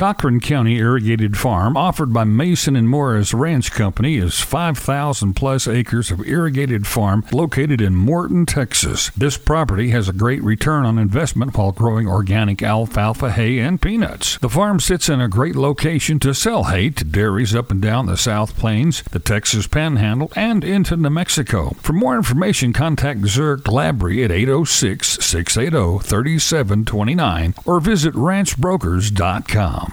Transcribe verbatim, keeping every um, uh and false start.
Cochran County Irrigated Farm, offered by Mason and Morris Ranch Company, is five thousand plus acres of irrigated farm located in Morton, Texas. This property has a great return on investment while growing organic alfalfa, hay, and peanuts. The farm sits in a great location to sell hay to dairies up and down the South Plains, the Texas Panhandle, and into New Mexico. For more information, contact Zerk Labry at eight oh six, six eight zero, three seven two nine or visit ranch brokers dot com.